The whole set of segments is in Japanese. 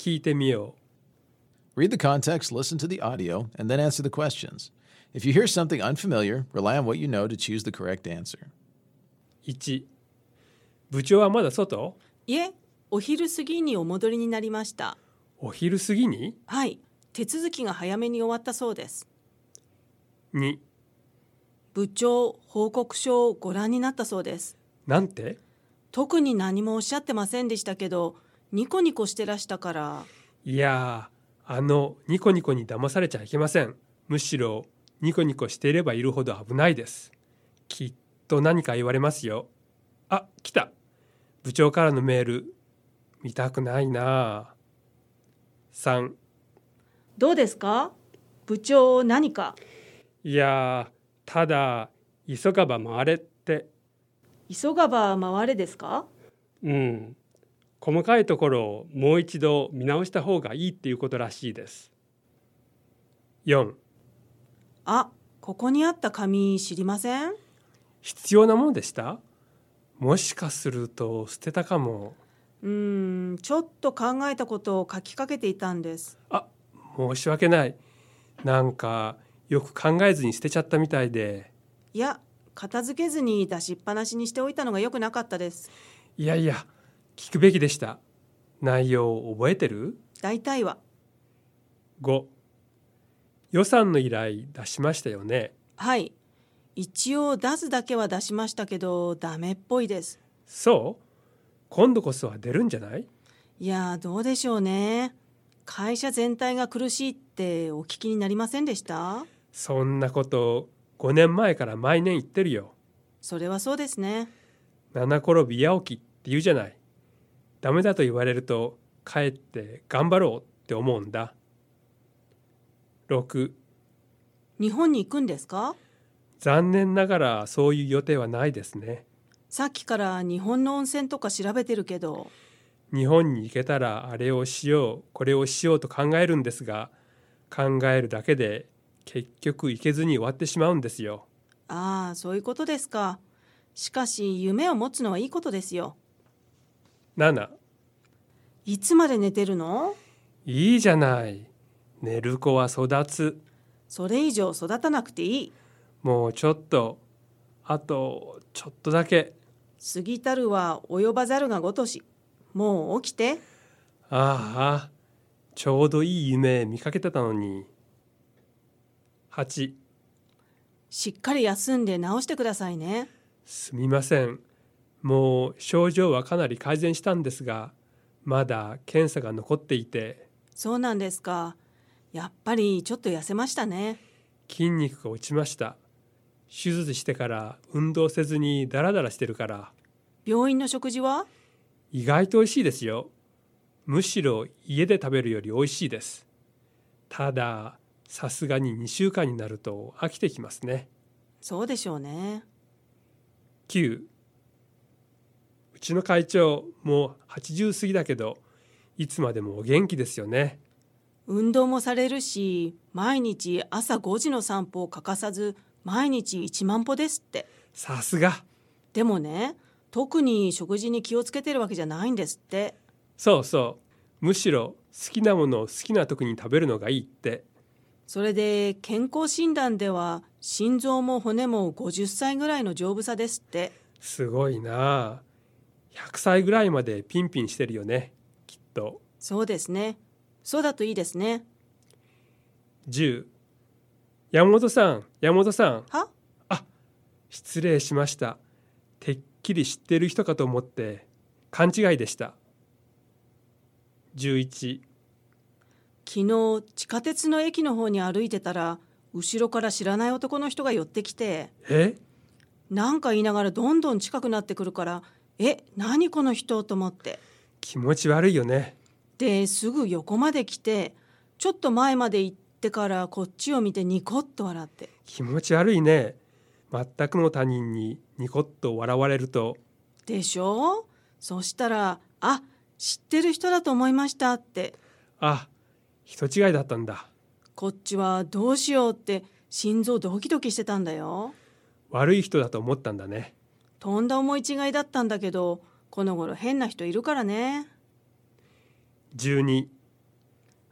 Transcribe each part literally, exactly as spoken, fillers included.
聞いてみよう。Read the context, listen to the audio, and then answer the questions. If you hear something unfamiliar, rely on what you know to choose the correct answer. いち、部長はまだ外？ いえ、お昼過ぎにお戻りになりました。 お昼過ぎに？ はい、手続きが早めに終わったそうです。 に、 部長、報告書をご覧になったそうです。 なんて？ 特に何もおっしゃってませんでしたけど、ニコニコしてらしたから。 いやー、あのニコニコに騙されちゃいけません。むしろニコニコしていればいるほど危ないです。きっと何か言われますよ。あ、来た。部長からのメール。見たくないな。さん、 どうですか？部長、何か？ いやー、ただ急がば回れって。 急がば回れですか？ うん、細かいところをもう一度見直した方がいいっていうことらしいです。 よん、 あ、ここにあった紙知りません？ 必要なものでした？もしかすると捨てたかも。 うーん、ちょっと考えたことを書きかけていたんです。 あ、申し訳ない。なんかよく考えずに捨てちゃったみたいで。 いや、片付けずに出しっぱなしにしておいたのが良くなかったです。 いやいや、聞くべきでした。内容覚えてる？ 大体は。 ご、予算の依頼出しましたよね。 はい、一応出すだけは出しましたけどダメっぽいです。 そう？今度こそは出るんじゃない？ いや、どうでしょうね。会社全体が苦しいってお聞きになりませんでした？ そんなことごねんまえから毎年言ってるよ。 それはそうですね。 七転び八起きって言うじゃない。ダメだと言われるとかえって頑張ろうって思うんだ。ろく、 日本に行くんですか？ 残念ながらそういう予定はないですね。 さっきから日本の温泉とか調べてるけど。 日本に行けたらあれをしようこれをしようと考えるんですが、考えるだけで結局行けずに終わってしまうんですよ。 ああ、そういうことですか。しかし夢を持つのはいいことですよ。 なな、 いつまで寝てるの？ いいじゃない。寝る子は育つ。 それ以上育たなくていい。 もうちょっと、あとちょっとだけ。 過ぎたるは及ばざるがごとし。もう起きて。 ああ、ちょうどいい夢見かけてたのに。はち、 しっかり休んで治してくださいね。 すみません。もう症状はかなり改善したんですが、まだ検査が残っていて。 そうなんですか。やっぱりちょっと痩せましたね。 筋肉が落ちました。手術してから運動せずにダラダラしてるから。 病院の食事は？ 意外と美味しいですよ。むしろ家で食べるより美味しいです。たださすがににしゅうかんになると飽きてきますね。 そうでしょうね。 きゅう、うちの会長もうはちじゅう過ぎだけどいつまでもお元気ですよね。 運動もされるし、毎日朝ごじの散歩を欠かさず毎日いちまん歩ですって。 さすが。 でもね、特に食事に気をつけてるわけじゃないんですって。 そうそう、むしろ好きなものを好きな時に食べるのがいいって。 それで健康診断では心臓も骨もごじゅっさいぐらいの丈夫さですって。 すごいな。ひゃくさいぐらいまでピンピンしてるよね、きっと。 そうですね。そうだといいですね。 じゅう、山本さん、山本さん。 は？ あ、失礼しました。てっきり知っている人かと思って勘違いでした。じゅういち、 昨日地下鉄の駅の方に歩いてたら、後ろから知らない男の人が寄ってきて、 え？ なんか言いながらどんどん近くなってくるから、え、何この人と思って。 気持ち悪いよね。 で、すぐ横まで来て、ちょっと前まで行ってからこっちを見てニコッと笑って。 気持ち悪いね。全くの他人にニコッと笑われると。 でしょ？そしたら、あ、知ってる人だと思いましたって。 あ、人違いだったんだ。 こっちはどうしようって心臓ドキドキしてたんだよ。 悪い人だと思ったんだね。 とんだ思い違いだったんだけど、この頃変な人いるからね。 じゅうに、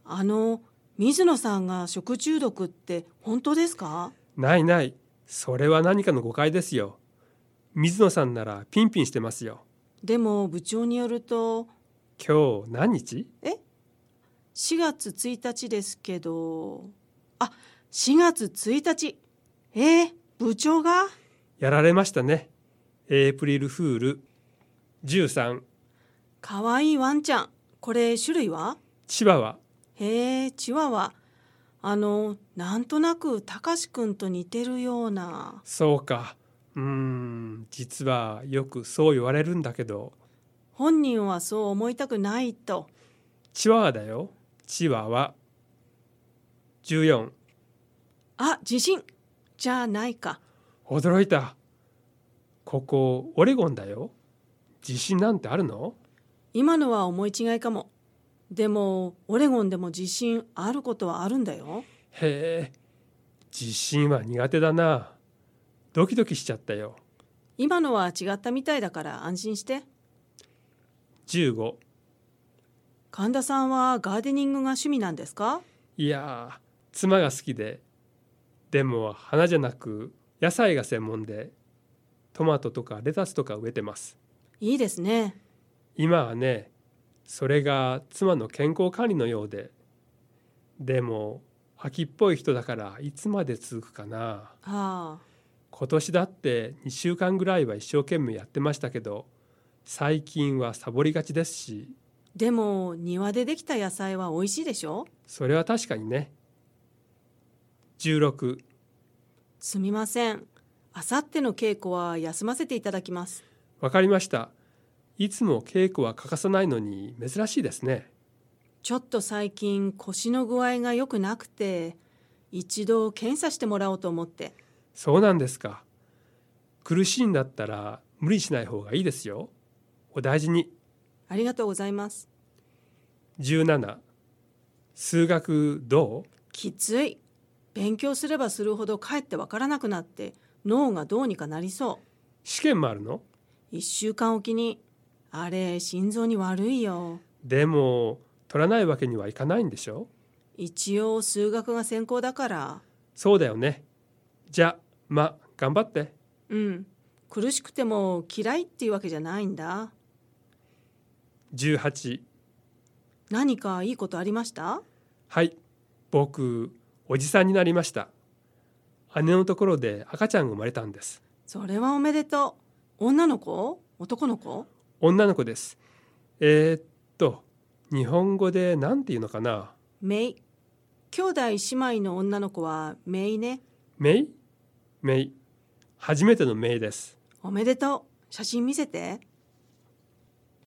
あの水野さんが食中毒って本当ですか？ ないない、それは何かの誤解ですよ。水野さんならピンピンしてますよ。 でも部長によると今日何日？ えしがつついたちですけど、あ、しがつついたち。えー、部長が？ やられましたね。エイプリルフール。じゅうさん。 かわいいワンちゃん。これ種類は？ チワワ。 へえ、チワワ。あのなんとなくたかしくんと似てるような。 そうか。うーん、実はよくそう言われるんだけど。 本人はそう思いたくないと。 チワワだよ。チワワ。じゅうよん。 あ、地震じゃないか。 驚いた。ここオレゴンだよ。地震なんてあるの？ 今のは思い違いかも。でもオレゴンでも地震あることはあるんだよ。 へえ、地震は苦手だな。ドキドキしちゃったよ。 今のは違ったみたいだから安心して。 じゅうご。 神田さんはガーデニングが趣味なんですか？ いやー、妻が好きで。でも花じゃなく野菜が専門で、トマトとかレタスとか植えてます。 いいですね。 今はね、それが妻の健康管理のようで。でも秋っぽい人だからいつまで続くかな。 はあ、 今年だってにしゅうかんぐらいは一生懸命やってましたけど、最近はサボりがちですし。 でも庭でできた野菜は美味しいでしょ？ それは確かにね。じゅうろく。 すみません。あさっての稽古は休ませていただきます。 わかりました。いつも稽古は欠かさないのに珍しいですね。 ちょっと最近腰の具合が良くなくて、一度検査してもらおうと思って。 そうなんですか。苦しいんだったら無理しない方がいいですよ。お大事に。 ありがとうございます。 じゅうなな。数学どう？ きつい。勉強すればするほどかえってわからなくなって脳がどうにかなりそう。 試験もあるの？ いっしゅうかんおきに。あれ心臓に悪いよ。 でも取らないわけにはいかないんでしょ？ 一応数学が専攻だから。 そうだよね。じゃあま頑張って。 うん。苦しくても嫌いっていうわけじゃないんだ。 じゅうはち。 何かいいことありました？ はい、僕おじさんになりました。姉のところで赤ちゃんが生まれたんです。 それはおめでとう。女の子？男の子？ 女の子です。えー、っと日本語でなんていうのかな。 メイ。兄弟姉妹の女の子はメイね。 メイ？メイ。初めてのメイです。 おめでとう。写真見せて。